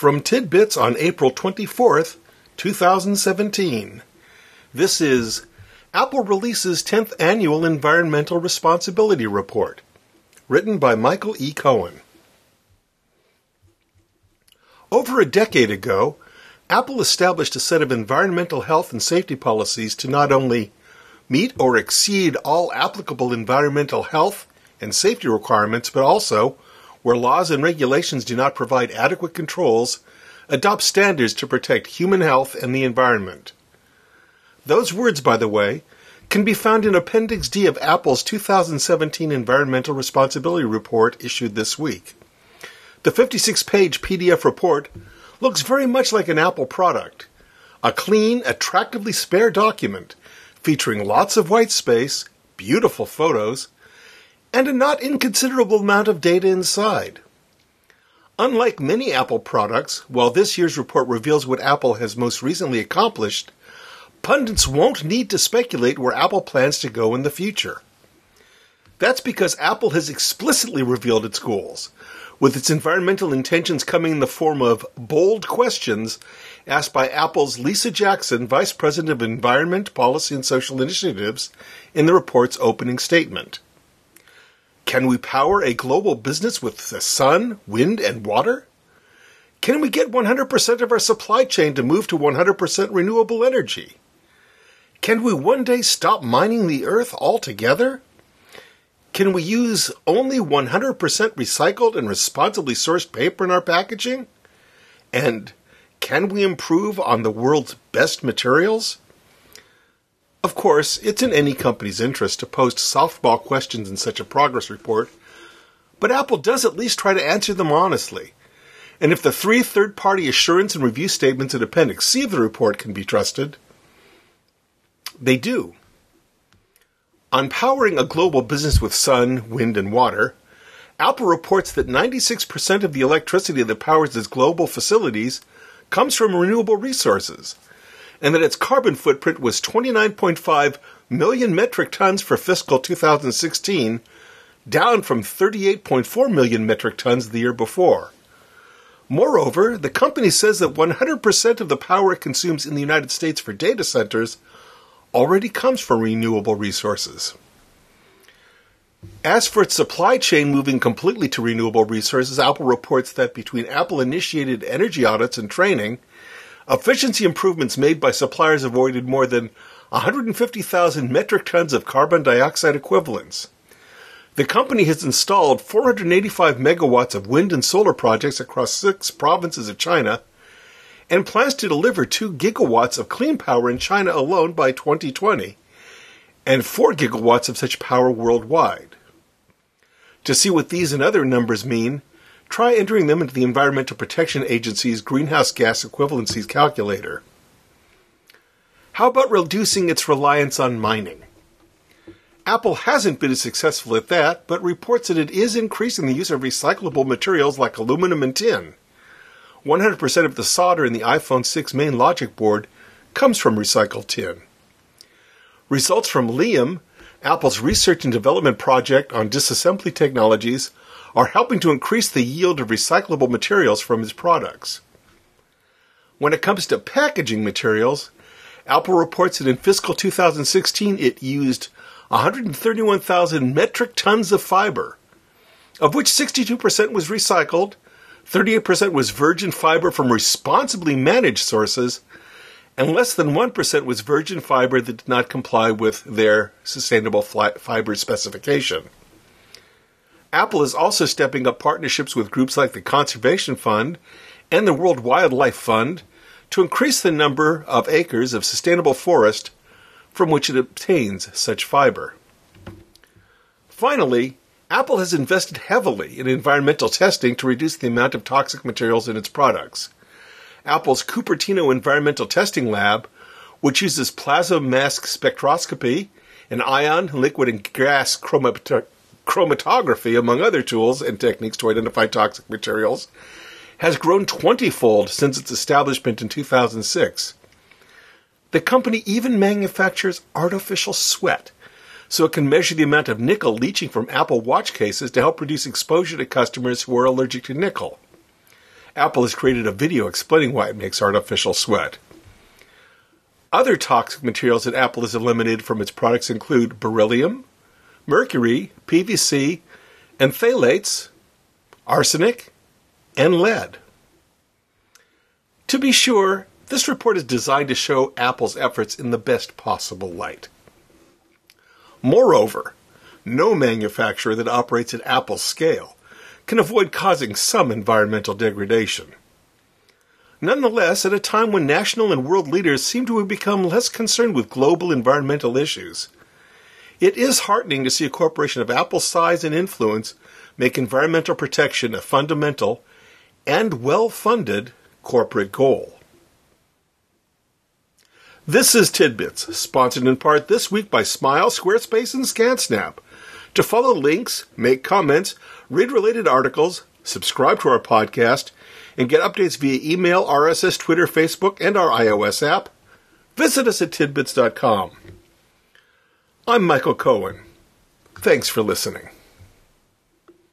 from Tidbits on April 24th, 2017. This is Apple releases 10th Annual Environmental Responsibility Report, written by Michael E. Cohen. Over a decade ago, Apple established a set of environmental health and safety policies to not only meet or exceed all applicable environmental health and safety requirements, but also, where laws and regulations do not provide adequate controls, adopt standards to protect human health and the environment. Those words, by the way, can be found in Appendix D of Apple's 2017 Environmental Responsibility Report issued this week. The 56-page PDF report looks very much like an Apple product, a clean, attractively spare document featuring lots of white space, beautiful photos, and a not inconsiderable amount of data inside. Unlike many Apple products, while this year's report reveals what Apple has most recently accomplished, pundits won't need to speculate where Apple plans to go in the future. That's because Apple has explicitly revealed its goals, with its environmental intentions coming in the form of bold questions asked by Apple's Lisa Jackson, Vice President of Environment, Policy, and Social Initiatives, in the report's opening statement. Can we power a global business with the sun, wind, and water? Can we get 100% of our supply chain to move to 100% renewable energy? Can we one day stop mining the earth altogether? Can we use only 100% recycled and responsibly sourced paper in our packaging? And can we improve on the world's best materials? Of course, it's in any company's interest to post softball questions in such a progress report, but Apple does at least try to answer them honestly. And if the 3 third-party assurance and review statements in Appendix C of the report can be trusted, they do. On powering a global business with sun, wind, and water, Apple reports that 96% of the electricity that powers its global facilities comes from renewable resources, and that its carbon footprint was 29.5 million metric tons for fiscal 2016, down from 38.4 million metric tons the year before. Moreover, the company says that 100% of the power it consumes in the United States for data centers already comes from renewable resources. As for its supply chain moving completely to renewable resources, Apple reports that between Apple-initiated energy audits and training, efficiency improvements made by suppliers avoided more than 150,000 metric tons of carbon dioxide equivalents. The company has installed 485 megawatts of wind and solar projects across 6 provinces of China and plans to deliver 2 gigawatts of clean power in China alone by 2020 and 4 gigawatts of such power worldwide. To see what these and other numbers mean, try entering them into the Environmental Protection Agency's Greenhouse Gas Equivalencies calculator. How about reducing its reliance on mining? Apple hasn't been as successful at that, but reports that it is increasing the use of recyclable materials like aluminum and tin. 100% of the solder in the iPhone 6 main logic board comes from recycled tin. Results from LIAM, Apple's research and development project on disassembly technologies, are helping to increase the yield of recyclable materials from its products. When it comes to packaging materials, Apple reports that in fiscal 2016 it used 131,000 metric tons of fiber, of which 62% was recycled, 38% was virgin fiber from responsibly managed sources, and less than 1% was virgin fiber that did not comply with their sustainable fiber specification. Apple is also stepping up partnerships with groups like the Conservation Fund and the World Wildlife Fund to increase the number of acres of sustainable forest from which it obtains such fiber. Finally, Apple has invested heavily in environmental testing to reduce the amount of toxic materials in its products. Apple's Cupertino Environmental Testing Lab, which uses plasma mass spectroscopy and ion, liquid, and gas chromatography, among other tools and techniques to identify toxic materials, has grown 20-fold since its establishment in 2006. The company even manufactures artificial sweat, so it can measure the amount of nickel leaching from Apple Watch cases to help reduce exposure to customers who are allergic to nickel. Apple has created a video explaining why it makes artificial sweat. Other toxic materials that Apple has eliminated from its products include beryllium, mercury, PVC, and phthalates, arsenic, and lead. To be sure, this report is designed to show Apple's efforts in the best possible light. Moreover, no manufacturer that operates at Apple's scale can avoid causing some environmental degradation. Nonetheless, at a time when national and world leaders seem to have become less concerned with global environmental issues, it is heartening to see a corporation of Apple's size and influence make environmental protection a fundamental and well-funded corporate goal. This is Tidbits, sponsored in part this week by Smile, Squarespace, and ScanSnap. To follow links, make comments, read related articles, subscribe to our podcast, and get updates via email, RSS, Twitter, Facebook, and our iOS app, visit us at tidbits.com. I'm Michael Cohen. Thanks for listening.